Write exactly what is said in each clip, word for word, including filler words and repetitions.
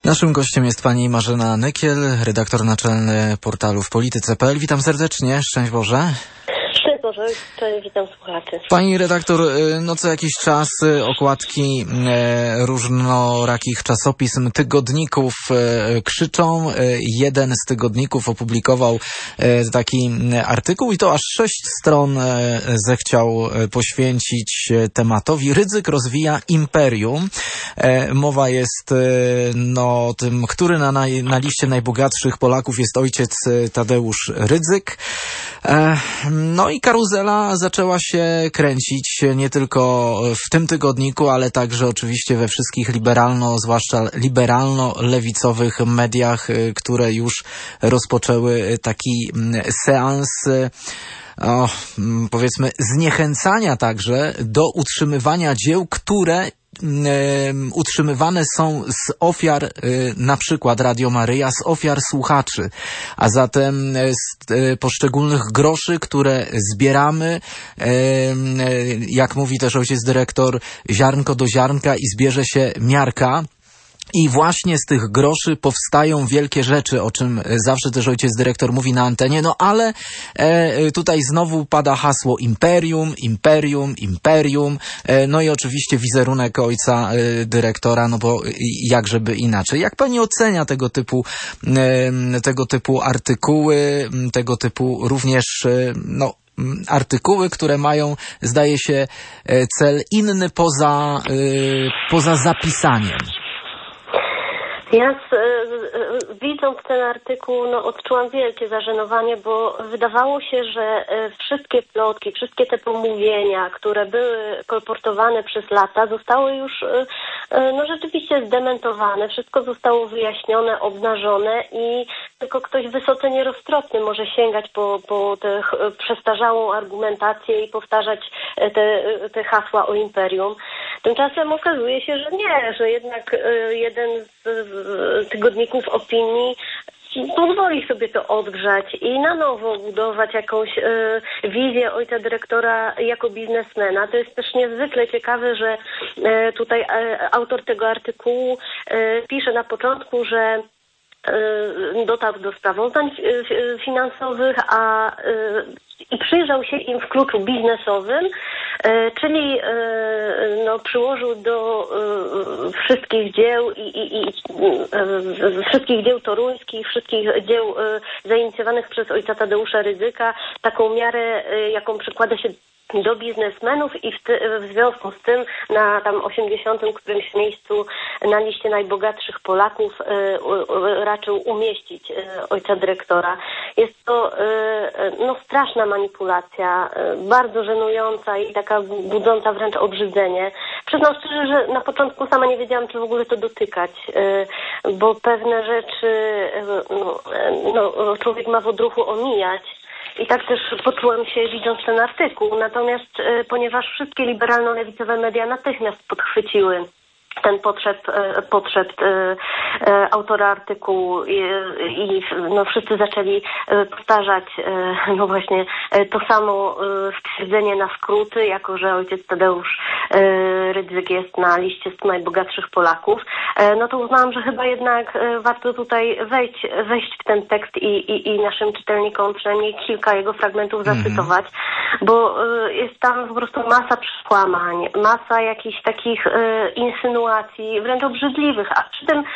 Naszym gościem jest pani Marzena Nykiel, redaktor naczelny portalu w polityce kropka p l. Witam serdecznie, szczęść Boże. Szczęść Boże, cześć, witam słuchaczy. Pani redaktor, no co jakiś czas okładki e, różnorakich czasopism, tygodników e, krzyczą. E, jeden z tygodników opublikował e, taki artykuł i to aż sześć stron e, zechciał poświęcić tematowi. Rydzyk rozwija imperium. E, mowa jest e, no o tym, który na, na, na liście najbogatszych Polaków jest ojciec Tadeusz Rydzyk. E, no i karuzela zaczęła się kręcić nie tylko w tym tygodniku, ale także oczywiście we wszystkich liberalno, zwłaszcza liberalno-lewicowych mediach, które już rozpoczęły taki seans, o, powiedzmy, zniechęcania także do utrzymywania dzieł, które utrzymywane są z ofiar na przykład Radio Maryja, z ofiar słuchaczy, a zatem z poszczególnych groszy, które zbieramy, jak mówi też ojciec dyrektor, ziarnko do ziarnka i zbierze się miarka. I właśnie z tych groszy powstają wielkie rzeczy, o czym zawsze też ojciec dyrektor mówi na antenie. No ale e, tutaj znowu pada hasło imperium, imperium, imperium. E, no i oczywiście wizerunek ojca e, dyrektora, no bo jakżeby inaczej. Jak pani ocenia tego typu, e, tego typu artykuły, tego typu również, e, no, artykuły, które mają, zdaje się, cel inny poza, e, poza zapisaniem? Ja z, z, widząc ten artykuł, no, odczułam wielkie zażenowanie, bo wydawało się, że wszystkie plotki, wszystkie te pomówienia, które były kolportowane przez lata, zostały już no, rzeczywiście zdementowane. Wszystko zostało wyjaśnione, obnażone i tylko ktoś wysoce nieroztropny może sięgać po, po tę przestarzałą argumentację i powtarzać te, te hasła o imperium. Tymczasem okazuje się, że nie, że jednak jeden z tygodników opinii pozwoli sobie to odgrzać i na nowo budować jakąś y, wizję ojca dyrektora jako biznesmena. To jest też niezwykle ciekawe, że y, tutaj y, autor tego artykułu y, pisze na początku, że dotarł do sprawozdań finansowych, a i przyjrzał się im w kluczu biznesowym, czyli no, przyłożył do wszystkich dzieł i, i, i wszystkich dzieł toruńskich, wszystkich dzieł zainicjowanych przez ojca Tadeusza Rydzyka taką miarę, jaką przykłada się do biznesmenów i w, ty, w związku z tym na tam osiemdziesiątym którymś miejscu na liście najbogatszych Polaków y, y, raczył umieścić y, ojca dyrektora. Jest to y, no, straszna manipulacja, y, bardzo żenująca i taka budząca wręcz obrzydzenie. Przyznam szczerze, że na początku sama nie wiedziałam, czy w ogóle to dotykać, y, bo pewne rzeczy y, no, no, człowiek ma w odruchu omijać. I tak też poczułam się, widząc ten artykuł. Natomiast e, ponieważ wszystkie liberalno-lewicowe media natychmiast podchwyciły ten potrzeb, e, potrzeb e, e, autora artykułu i, i no, wszyscy zaczęli e, powtarzać e, no właśnie e, to samo e, stwierdzenie na skróty, jako że ojciec Tadeusz e, Rydzyk jest na liście stu najbogatszych Polaków, e, no to uznałam, że chyba jednak e, warto tutaj wejść, wejść w ten tekst i, i, i naszym czytelnikom przynajmniej kilka jego fragmentów zacytować, mm-hmm. bo e, jest tam po prostu masa przekłamań, masa jakichś takich e, insynuacji, wręcz obrzydliwych, a przy tym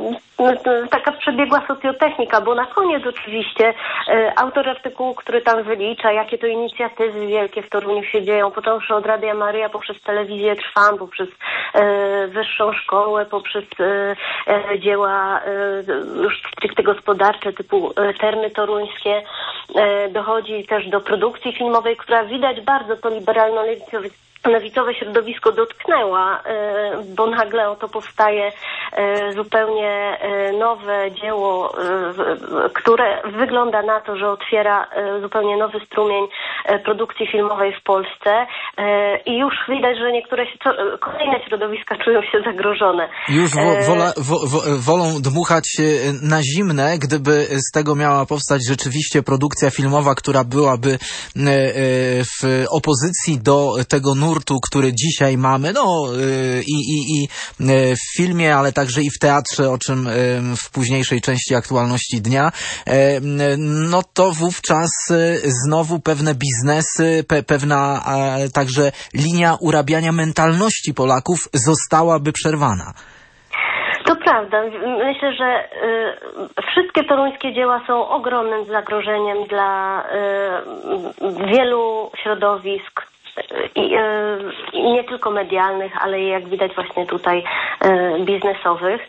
taka przebiegła socjotechnika, bo na koniec oczywiście e, autor artykułu, który tam wylicza, jakie to inicjatywy wielkie w Toruniu się dzieją, począwszy od Radia Maryja, poprzez telewizję Trwam, poprzez e, wyższą szkołę, poprzez e, e, dzieła e, już stricte gospodarcze typu e, Termy Toruńskie, e, dochodzi też do produkcji filmowej, która widać bardzo to liberalno-lewicowe lewicowe środowisko dotknęła, bo nagle oto powstaje zupełnie nowe dzieło, które wygląda na to, że otwiera zupełnie nowy strumień produkcji filmowej w Polsce i już widać, że niektóre co, kolejne środowiska czują się zagrożone. Już wo, wola, wo, wo, wolą dmuchać na zimne, gdyby z tego miała powstać rzeczywiście produkcja filmowa, która byłaby w opozycji do tego nurtu, który dzisiaj mamy, no i, i, i w filmie, ale także i w teatrze, o czym w późniejszej części aktualności dnia, no to wówczas znowu pewne biznesy, pe, pewna także linia urabiania mentalności Polaków zostałaby przerwana. To prawda. Myślę, że y, wszystkie toruńskie dzieła są ogromnym zagrożeniem dla y, wielu środowisk. I, i nie tylko medialnych, ale jak widać właśnie tutaj biznesowych.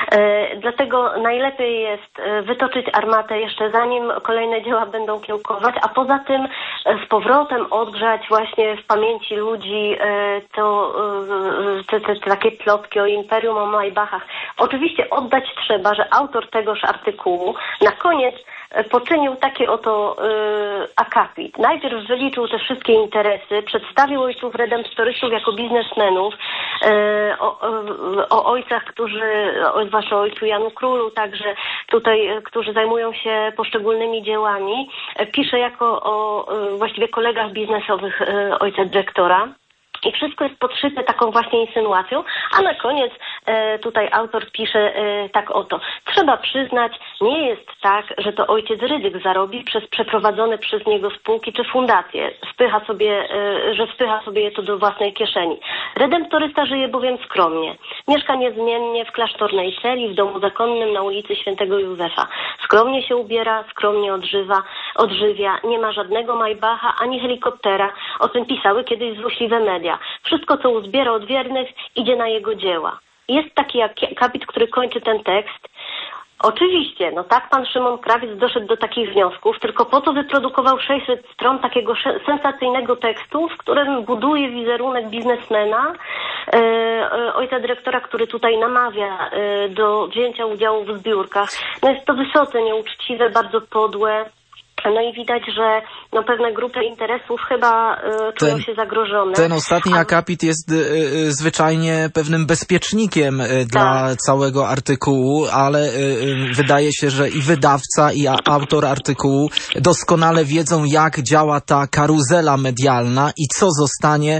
Dlatego najlepiej jest wytoczyć armatę jeszcze zanim kolejne dzieła będą kiełkować, a poza tym z powrotem odgrzać właśnie w pamięci ludzi to, te, te, te takie plotki o Imperium, o Maybachach. Oczywiście oddać trzeba, że autor tegoż artykułu na koniec poczynił taki oto y, akapit. Najpierw wyliczył te wszystkie interesy, przedstawił ojców redemptorystów jako biznesmenów, y, o, o, o ojcach, którzy, o, zwłaszcza o ojcu Janu Królu, także tutaj, którzy zajmują się poszczególnymi dziełami. Pisze jako o y, właściwie kolegach biznesowych y, ojca dyrektora. I wszystko jest podszyte taką właśnie insynuacją, a na koniec e, tutaj autor pisze e, tak oto. Trzeba przyznać, nie jest tak, że to ojciec Rydzyk zarobi przez przeprowadzone przez niego spółki czy fundacje. Spycha sobie, e, że spycha sobie je to do własnej kieszeni. Redemptorysta żyje bowiem skromnie. Mieszka niezmiennie w klasztornej celi w domu zakonnym na ulicy Świętego Józefa. Skromnie się ubiera, skromnie odżywa, odżywia. Nie ma żadnego Maybacha ani helikoptera. O tym pisały kiedyś złośliwe media. Wszystko, co uzbiera od wiernych, idzie na jego dzieła. Jest taki akapit, który kończy ten tekst. Oczywiście, no tak pan Szymon Krawiec doszedł do takich wniosków, tylko po to wyprodukował sześćset stron takiego sensacyjnego tekstu, w którym buduje wizerunek biznesmena, e, e, ojca dyrektora, który tutaj namawia e, do wzięcia udziału w zbiórkach. No jest to wysoce nieuczciwe, bardzo podłe. No i widać, że no, pewne grupy interesów chyba y, czują ten, się zagrożone. Ten ostatni A... akapit jest y, y, zwyczajnie pewnym bezpiecznikiem y, tak. dla całego artykułu, ale y, y, wydaje się, że i wydawca, i a, autor artykułu doskonale wiedzą, jak działa ta karuzela medialna i co zostanie y,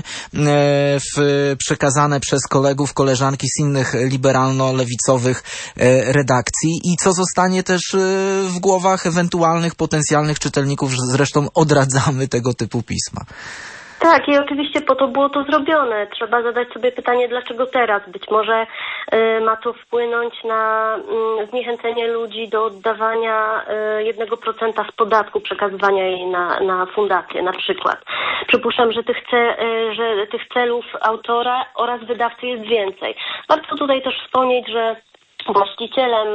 w, przekazane przez kolegów, koleżanki z innych liberalno-lewicowych y, redakcji i co zostanie też y, w głowach ewentualnych potencjalnych czytelników, zresztą odradzamy tego typu pisma. Tak, i oczywiście po to było to zrobione. Trzeba zadać sobie pytanie, dlaczego teraz? Być może y, ma to wpłynąć na y, zniechęcenie ludzi do oddawania jednego procenta z podatku, przekazywania jej na, na fundację na przykład. Przypuszczam, że tych, ce, y, że tych celów autora oraz wydawcy jest więcej. Warto tutaj też wspomnieć, że właścicielem,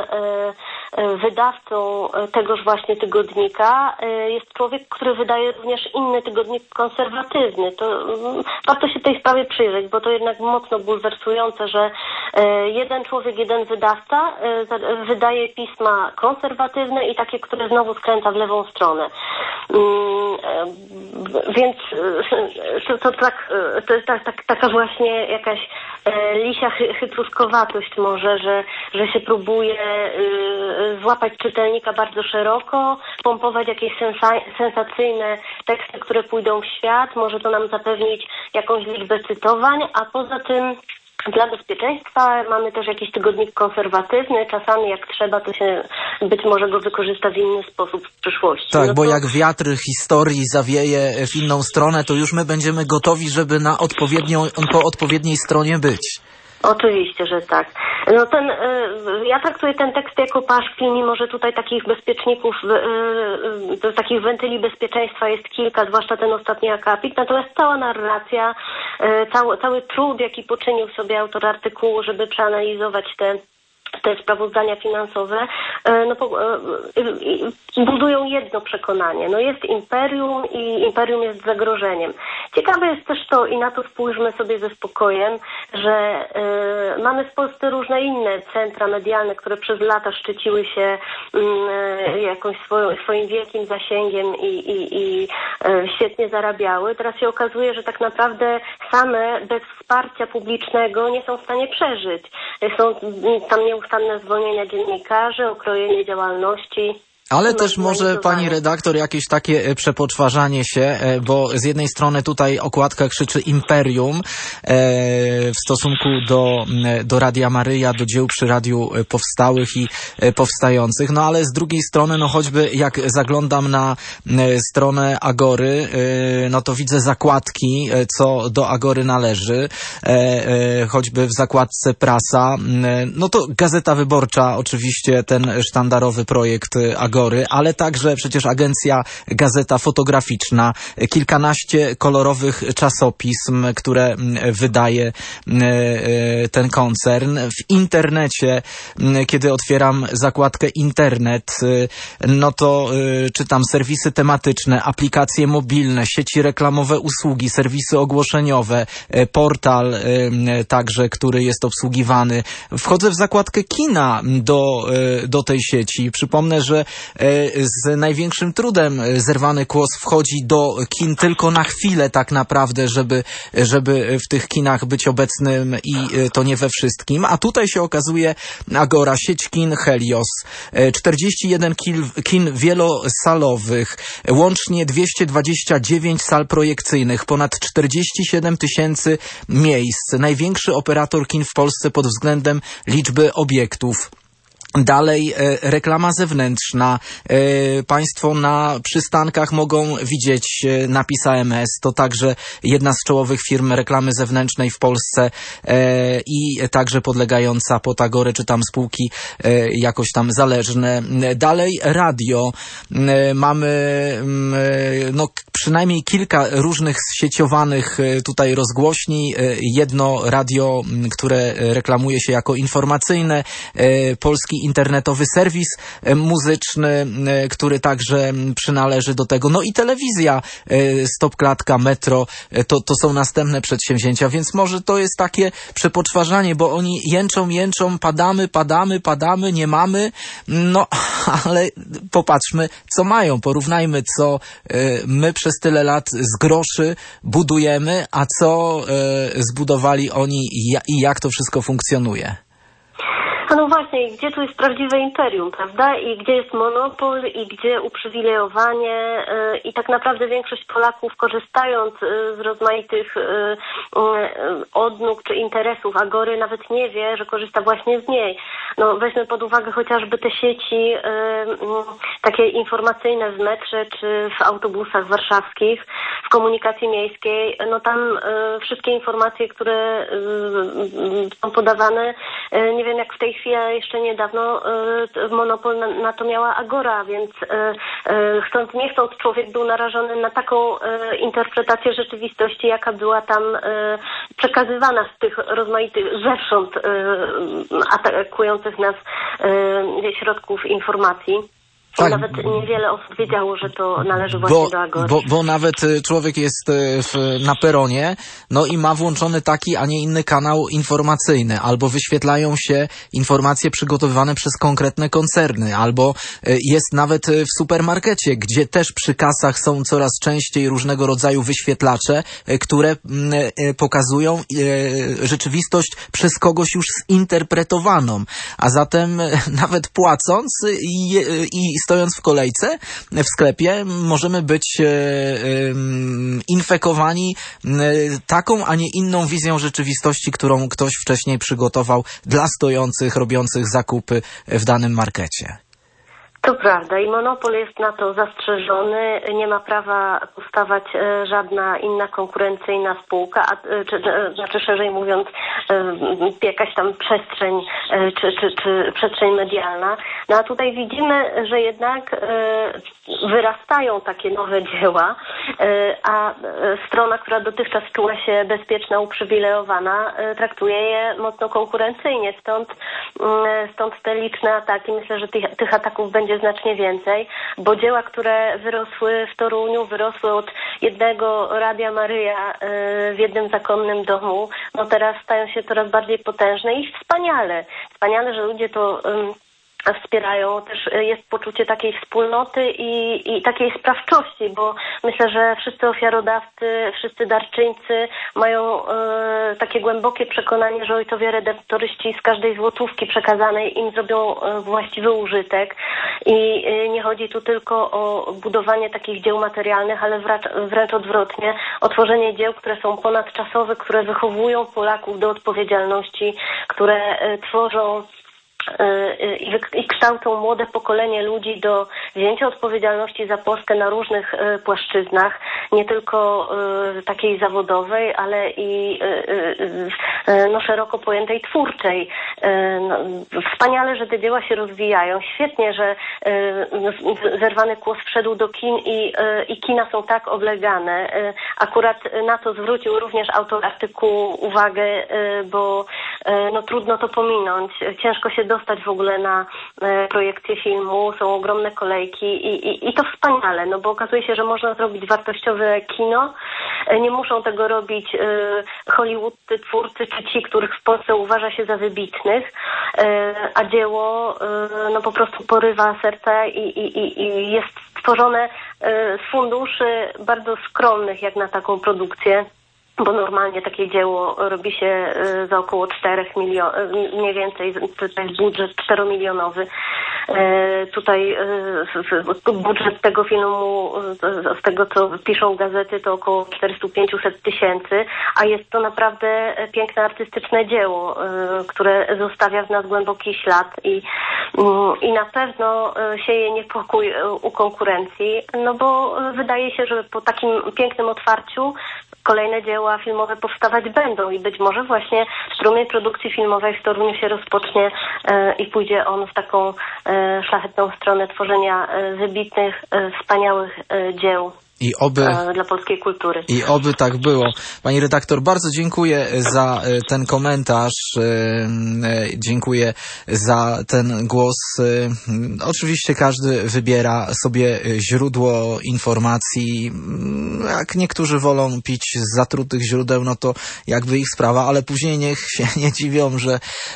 wydawcą tegoż właśnie tygodnika jest człowiek, który wydaje również inny tygodnik konserwatywny. To warto się tej sprawie przyjrzeć, bo to jednak mocno bulwersujące, że jeden człowiek, jeden wydawca wydaje pisma konserwatywne i takie, które znowu skręca w lewą stronę. Więc to, to, tak, to jest tak, tak, taka właśnie jakaś lisia chytruskowatość może, że, że się próbuje y, złapać czytelnika bardzo szeroko, pompować jakieś sensa- sensacyjne teksty, które pójdą w świat, może to nam zapewnić jakąś liczbę cytowań, a poza tym dla bezpieczeństwa mamy też jakiś tygodnik konserwatywny, czasami jak trzeba, to się być może go wykorzysta w inny sposób w przyszłości. Tak, no bo to... jak wiatr historii zawieje w inną stronę, to już my będziemy gotowi, żeby na odpowiednią, po odpowiedniej stronie być. Oczywiście, że tak. No ten, y, ja traktuję ten tekst jako paszkwil, mimo że tutaj takich bezpieczników, y, y, takich wentyli bezpieczeństwa jest kilka, zwłaszcza ten ostatni akapit, natomiast cała narracja, y, cały, cały trud, jaki poczynił sobie autor artykułu, żeby przeanalizować te te sprawozdania finansowe, no, budują jedno przekonanie. No jest imperium i imperium jest zagrożeniem. Ciekawe jest też to, i na to spójrzmy sobie ze spokojem, że y, mamy w Polsce różne inne centra medialne, które przez lata szczyciły się y, jakąś swoją, swoim wielkim zasięgiem i, i, i y, świetnie zarabiały. Teraz się okazuje, że tak naprawdę same bez wsparcia publicznego nie są w stanie przeżyć. Są tam nieustanne zwolnienia dziennikarzy, okrojenie działalności. Ale też może pani redaktor jakieś takie przepoczwarzanie się, bo z jednej strony tutaj okładka krzyczy imperium w stosunku do, do Radia Maryja, do dzieł przy radiu powstałych i powstających, no ale z drugiej strony, no choćby jak zaglądam na stronę Agory, no to widzę zakładki, co do Agory należy, choćby w zakładce prasa, no to Gazeta Wyborcza, oczywiście ten sztandarowy projekt Agory, ale także przecież agencja Gazeta Fotograficzna, kilkanaście kolorowych czasopism, które wydaje ten koncern. W internecie, kiedy otwieram zakładkę internet, no to czytam serwisy tematyczne, aplikacje mobilne, sieci reklamowe, usługi, serwisy ogłoszeniowe, portal także, który jest obsługiwany. Wchodzę w zakładkę kina do, do tej sieci. Przypomnę, że z największym trudem Zerwany Kłos wchodzi do kin tylko na chwilę tak naprawdę, żeby, żeby w tych kinach być obecnym i to nie we wszystkim. A tutaj się okazuje Agora, sieć kin Helios, czterdzieści jeden kin, kin wielosalowych, łącznie dwieście dwadzieścia dziewięć sal projekcyjnych, ponad czterdzieści siedem tysięcy miejsc. Największy operator kin w Polsce pod względem liczby obiektów. Dalej e, reklama zewnętrzna. E, państwo na przystankach mogą widzieć e, napis A M S. To także jedna z czołowych firm reklamy zewnętrznej w Polsce e, i także podlegająca pod Agorę, czy tam spółki e, jakoś tam zależne. Dalej radio. E, mamy e, no przynajmniej kilka różnych zsieciowanych e, tutaj rozgłośni. E, jedno radio, które reklamuje się jako informacyjne, e, Polski internetowy serwis muzyczny, który także przynależy do tego. No i telewizja, Stopklatka, Metro, to, to są następne przedsięwzięcia, więc może to jest takie przepoczwarzanie, bo oni jęczą, jęczą, padamy, padamy, padamy, nie mamy, no ale popatrzmy, co mają, porównajmy, co my przez tyle lat z groszy budujemy, a co zbudowali oni i jak to wszystko funkcjonuje. No właśnie, gdzie tu jest prawdziwe imperium, prawda? I gdzie jest monopol i gdzie uprzywilejowanie yy, i tak naprawdę większość Polaków, korzystając yy, z rozmaitych yy, yy, odnóg czy interesów Agory, nawet nie wie, że korzysta właśnie z niej. No weźmy pod uwagę chociażby te sieci yy, yy, takie informacyjne w metrze czy w autobusach warszawskich, w komunikacji miejskiej. No tam yy, wszystkie informacje, które yy, są podawane, yy, nie wiem jak w tej chwili, jeszcze niedawno y, monopol na, na to miała Agora, więc y, y, chcąc nie chcąc człowiek był narażony na taką y, interpretację rzeczywistości, jaka była tam y, przekazywana z tych rozmaitych zewsząd y, atakujących nas y, środków informacji. Tak. Nawet niewiele osób wiedziało, że to należy właśnie bo, do Agory. Bo, bo nawet człowiek jest w, na peronie, no i ma włączony taki, a nie inny kanał informacyjny, albo wyświetlają się informacje przygotowywane przez konkretne koncerny, albo jest nawet w supermarkecie, gdzie też przy kasach są coraz częściej różnego rodzaju wyświetlacze, które pokazują rzeczywistość przez kogoś już zinterpretowaną. A zatem nawet płacąc i, i stojąc w kolejce w sklepie możemy być e, e, infekowani e, taką, a nie inną wizją rzeczywistości, którą ktoś wcześniej przygotował dla stojących, robiących zakupy w danym markecie. To prawda i monopol jest na to zastrzeżony, nie ma prawa powstawać e, żadna inna konkurencyjna spółka, a, e, czy, e, znaczy szerzej mówiąc e, jakaś tam przestrzeń e, czy, czy, czy przestrzeń medialna. No a tutaj widzimy, że jednak e, wyrastają takie nowe dzieła, e, a e, strona, która dotychczas czuła się bezpieczna, uprzywilejowana, e, traktuje je mocno konkurencyjnie, stąd, e, stąd te liczne ataki. Myślę, że tych, tych ataków będzie znacznie więcej, bo dzieła, które wyrosły w Toruniu, wyrosły od jednego Radia Maryja w jednym zakonnym domu, no teraz stają się coraz bardziej potężne i wspaniale. Wspaniale, że ludzie to wspierają. Też jest poczucie takiej wspólnoty i, i takiej sprawczości, bo myślę, że wszyscy ofiarodawcy, wszyscy darczyńcy mają e, takie głębokie przekonanie, że ojcowie redemptoryści z każdej złotówki przekazanej im zrobią e, właściwy użytek i e, nie chodzi tu tylko o budowanie takich dzieł materialnych, ale wracz, wręcz odwrotnie, o tworzenie dzieł, które są ponadczasowe, które wychowują Polaków do odpowiedzialności, które e, tworzą i kształcą młode pokolenie ludzi do wzięcia odpowiedzialności za Polskę na różnych płaszczyznach, nie tylko takiej zawodowej, ale i no, szeroko pojętej twórczej. No, wspaniale, że te dzieła się rozwijają. Świetnie, że Zerwany Kłos wszedł do kin i, i kina są tak oblegane. Akurat na to zwrócił również autor artykułu uwagę, bo no, trudno to pominąć. Ciężko się dostać w ogóle na e, projekcję filmu, są ogromne kolejki i, i, i to wspaniale, no bo okazuje się, że można zrobić wartościowe kino, e, nie muszą tego robić e, Hollywoodcy, twórcy czy ci, których w Polsce uważa się za wybitnych, e, a dzieło e, no po prostu porywa serca i, i, i, i jest stworzone e, z funduszy bardzo skromnych jak na taką produkcję. Bo normalnie takie dzieło robi się za około czterech milionów, mniej więcej, to jest budżet czteromilionowy. Tutaj budżet tego filmu, z tego co piszą gazety, to około czterysta do pięciuset tysięcy, a jest to naprawdę piękne artystyczne dzieło, które zostawia w nas głęboki ślad i, i na pewno sieje niepokój u konkurencji, no bo wydaje się, że po takim pięknym otwarciu kolejne dzieła filmowe powstawać będą i być może właśnie strumień produkcji filmowej w Toruniu się rozpocznie e, i pójdzie on w taką e, szlachetną stronę tworzenia e, wybitnych, e, wspaniałych e, dzieł. I oby, dla polskiej kultury. I oby tak było. Pani redaktor, bardzo dziękuję za ten komentarz. Dziękuję za ten głos. Oczywiście każdy wybiera sobie źródło informacji. Jak niektórzy wolą pić z zatrutych źródeł, no to jakby ich sprawa, ale później niech się nie dziwią, że,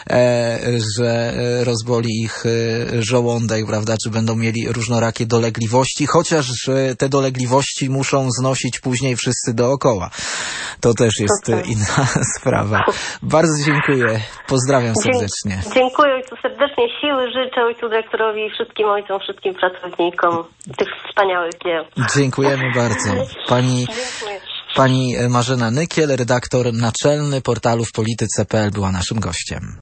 że rozboli ich żołądek, prawda, czy będą mieli różnorakie dolegliwości, chociaż te dolegliwości muszą znosić później wszyscy dookoła. To też jest okay. inna sprawa. Bardzo dziękuję. Pozdrawiam serdecznie. Dzie- dziękuję ojcu serdecznie. Siły życzę ojcu dyrektorowi, wszystkim ojcom, wszystkim pracownikom tych wspaniałych dzieł. Dziękujemy bardzo. Pani, pani Marzena Nykiel, redaktor naczelny portalu w polityce kropka p l była naszym gościem.